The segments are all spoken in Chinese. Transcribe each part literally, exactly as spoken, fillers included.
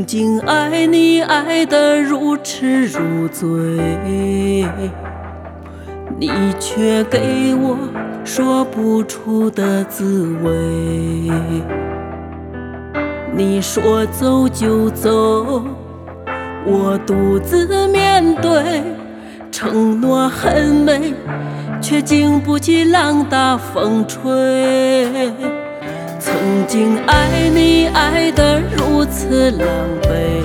经爱你爱得如痴如醉，你却给我说不出的滋味。你说走就走，我独自面对，承诺很美，却经不起浪打风吹。曾经爱你爱得如此狼狈，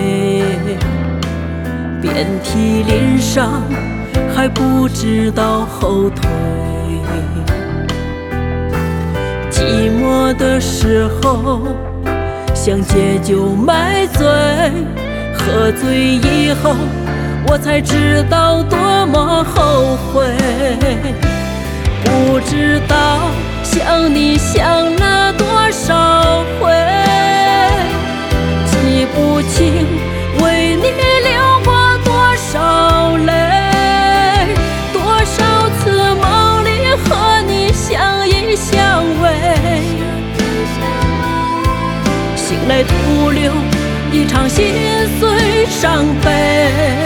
遍体鳞伤，还不知道后退。寂寞的时候想借酒买醉，喝醉以后我才知道多么后悔。不知道想你想了多少回，记不清为你流过多少泪，多少次梦里和你相依相偎，醒来徒留一场心碎伤悲。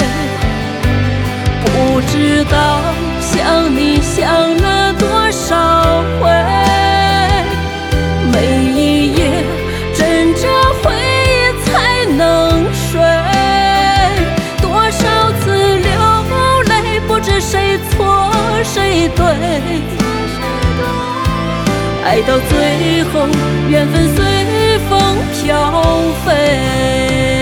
不知道想你想了多少回，每一夜枕着回忆才能睡。多少次流泪，不知谁错谁对，爱到最后缘分随风飘飞。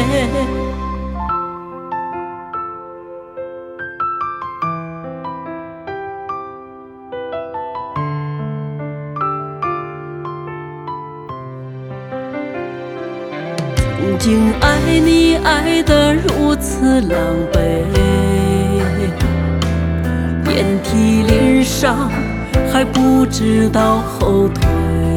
曾经爱你爱得如此狼狈，遍体鳞伤，还不知道后退。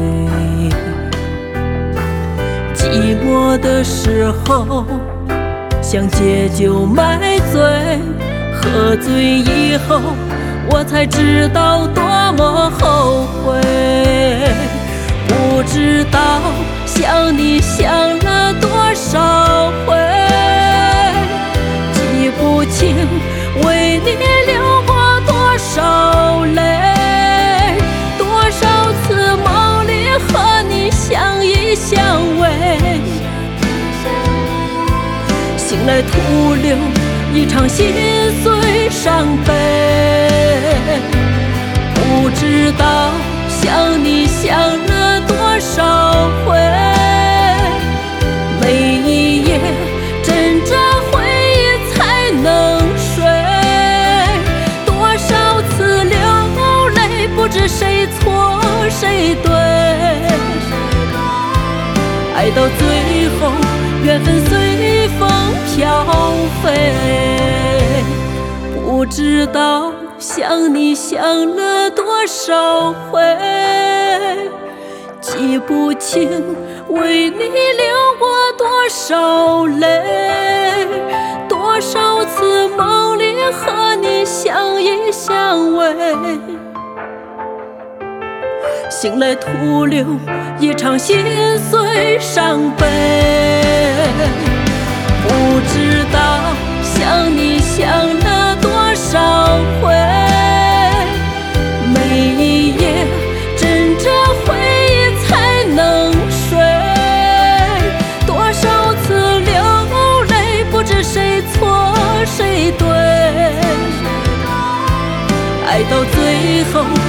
寂寞的时候想借酒买醉，喝醉以后我才知道多么后悔。不知道想你想了多少回，记不清为你流过多少泪，多少次梦里和你相依相偎，醒来徒留一场心碎伤悲。不知道想你想了多少回，每一夜枕着回忆才能睡。多少次流泪，不知谁错谁对，爱到最后缘分随风飘飞。不知道想你想了多少回，记不清为你流过多少泪，多少次梦里和你相依相偎，醒来徒留一场心碎伤悲。不知道想你想了多少回，每一夜枕着回忆才能睡。多少次流泪，不知谁错谁对，爱到最后